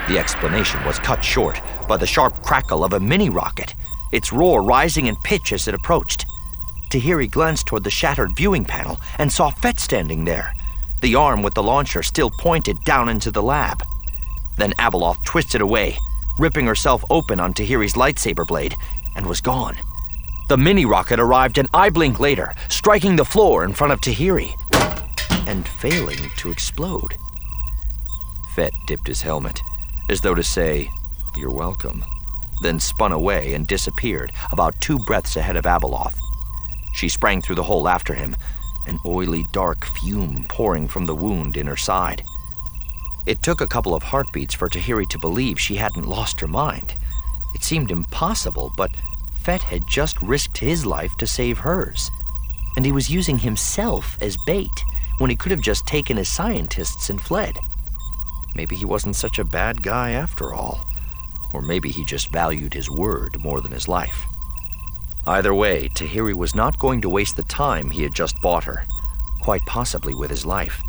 The explanation was cut short by the sharp crackle of a mini-rocket, its roar rising in pitch as it approached. Tahiri glanced toward the shattered viewing panel and saw Fett standing there, the arm with the launcher still pointed down into the lab. Then Abeloth twisted away, ripping herself open on Tahiri's lightsaber blade, and was gone. The mini-rocket arrived an eye blink later, striking the floor in front of Tahiri, and failing to explode. Fett dipped his helmet, as though to say, "You're welcome," then spun away and disappeared about 2 breaths ahead of Abeloth. She sprang through the hole after him, an oily, dark fume pouring from the wound in her side. It took a couple of heartbeats for Tahiri to believe she hadn't lost her mind. It seemed impossible, but Fett had just risked his life to save hers, and he was using himself as bait when he could have just taken his scientists and fled. Maybe he wasn't such a bad guy after all, or maybe he just valued his word more than his life. Either way, Tahiri was not going to waste the time he had just bought her, quite possibly with his life.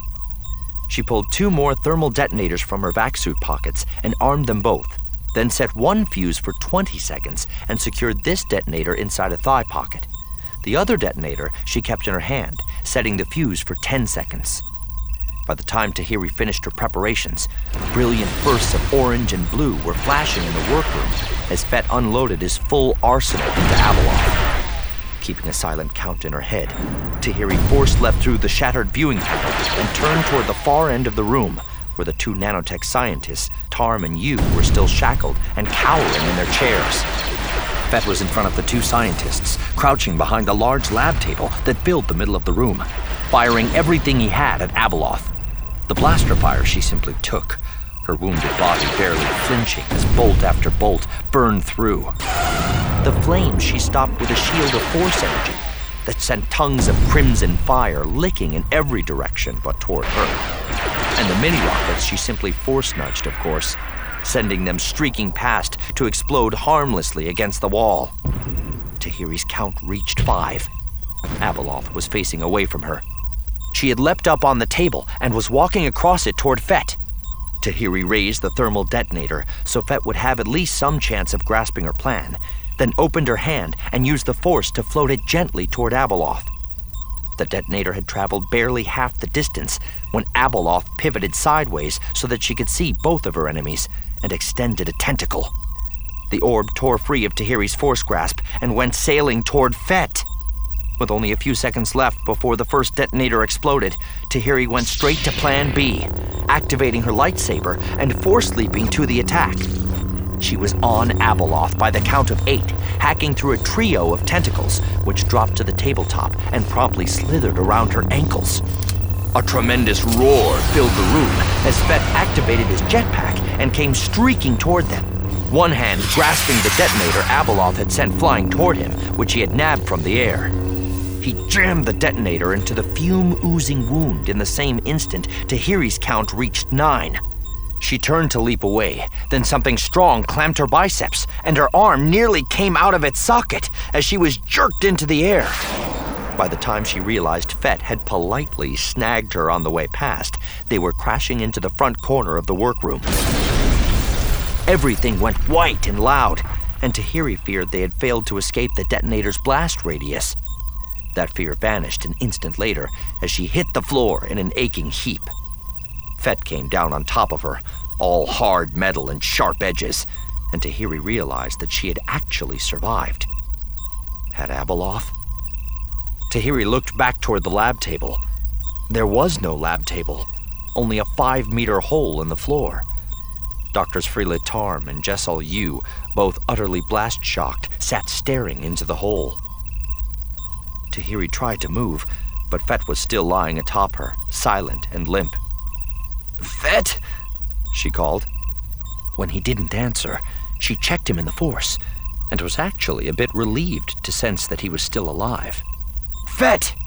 She pulled 2 more thermal detonators from her vac suit pockets and armed them both, then set 1 fuse for 20 seconds and secured this detonator inside a thigh pocket. The other detonator she kept in her hand, setting the fuse for 10 seconds. By the time Tahiri finished her preparations, brilliant bursts of orange and blue were flashing in the workroom as Fett unloaded his full arsenal into Abeloth. Keeping a silent count in her head, Tahiri force-leapt through the shattered viewing panel and turned toward the far end of the room, where the 2 nanotech scientists, Tarm and Yu, were still shackled and cowering in their chairs. Fett was in front of the 2 scientists, crouching behind the large lab table that filled the middle of the room, firing everything he had at Abeloth. The blaster fire she simply took, her wounded body barely flinching as bolt after bolt burned through. The flames she stopped with a shield of force energy that sent tongues of crimson fire licking in every direction but toward her. And the mini-rockets she simply force-nudged, of course, sending them streaking past to explode harmlessly against the wall. Tahiri's count reached 5. Abeloth was facing away from her. She had leapt up on the table and was walking across it toward Fett. Tahiri raised the thermal detonator so Fett would have at least some chance of grasping her plan, then opened her hand and used the force to float it gently toward Abeloth. The detonator had traveled barely half the distance when Abeloth pivoted sideways so that she could see both of her enemies and extended a tentacle. The orb tore free of Tahiri's force grasp and went sailing toward Fett. With only a few seconds left before the first detonator exploded, Tahiri went straight to Plan B, activating her lightsaber and force-leaping to the attack. She was on Abeloth by the count of 8, hacking through a trio of tentacles, which dropped to the tabletop and promptly slithered around her ankles. A tremendous roar filled the room as Fett activated his jetpack and came streaking toward them, one hand grasping the detonator Abeloth had sent flying toward him, which he had nabbed from the air. He jammed the detonator into the fume-oozing wound in the same instant Tahiri's count reached 9. She turned to leap away, then something strong clamped her biceps, and her arm nearly came out of its socket as she was jerked into the air. By the time she realized Fett had politely snagged her on the way past, they were crashing into the front corner of the workroom. Everything went white and loud, and Tahiri feared they had failed to escape the detonator's blast radius. That fear vanished an instant later as she hit the floor in an aching heap. Fett came down on top of her, all hard metal and sharp edges, and Tahiri realized that she had actually survived. Had Abeloth? Tahiri looked back toward the lab table. There was no lab table, only a 5-meter hole in the floor. Doctors Freela Tarm and Jessel Yu, both utterly blast-shocked, sat staring into the hole. Tahiri tried to move, but Fett was still lying atop her, silent and limp. "Fett?" she called. When he didn't answer, she checked him in the force, and was actually a bit relieved to sense that he was still alive. "Fett!"